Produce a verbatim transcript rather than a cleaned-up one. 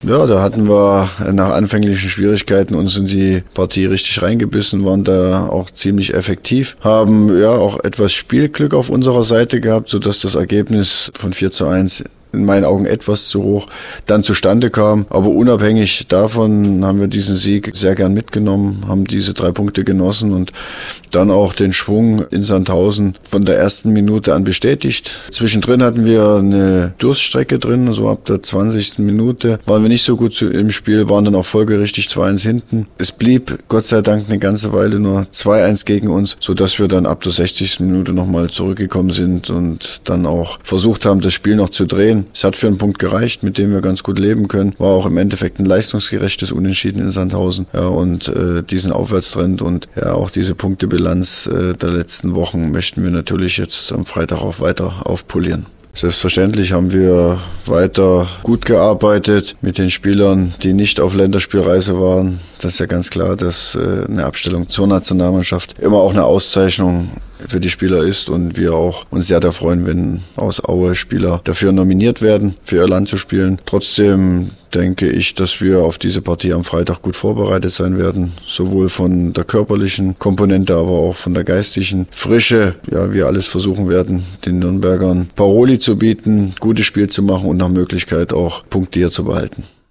Ja, da hatten wir nach anfänglichen Schwierigkeiten uns in die Partie richtig reingebissen, waren da auch ziemlich effektiv, haben ja auch etwas Spielglück auf unserer Seite gehabt, sodass das Ergebnis von vier zu eins in meinen Augen etwas zu hoch dann zustande kam. Aber unabhängig davon haben wir diesen Sieg sehr gern mitgenommen, haben diese drei Punkte genossen und dann auch den Schwung in Sandhausen von der ersten Minute an bestätigt. Zwischendrin hatten wir eine Durststrecke drin, so ab der zwanzigsten Minute waren wir nicht so gut im Spiel, waren dann auch folgerichtig zwei eins hinten. Es blieb Gott sei Dank eine ganze Weile nur zwei eins gegen uns, sodass wir dann ab der sechzigsten Minute nochmal zurückgekommen sind und dann auch versucht haben, das Spiel noch zu drehen. Es hat für einen Punkt gereicht, mit dem wir ganz gut leben können. War auch im Endeffekt ein leistungsgerechtes Unentschieden in Sandhausen. Ja, und äh, diesen Aufwärtstrend und ja auch diese Punktebilanz äh, der letzten Wochen möchten wir natürlich jetzt am Freitag auch weiter aufpolieren. Selbstverständlich haben wir weiter gut gearbeitet mit den Spielern, die nicht auf Länderspielreise waren. Das ist ja ganz klar, dass äh, eine Abstellung zur Nationalmannschaft immer auch eine Auszeichnung für die Spieler ist und wir auch uns sehr da freuen, wenn aus Aue Spieler dafür nominiert werden, für ihr Land zu spielen. Trotzdem denke ich, dass wir auf diese Partie am Freitag gut vorbereitet sein werden, sowohl von der körperlichen Komponente, aber auch von der geistlichen Frische. Ja, wir alles versuchen werden, den Nürnbergern Paroli zu bieten, gutes Spiel zu machen und nach Möglichkeit auch Punkte hier zu behalten.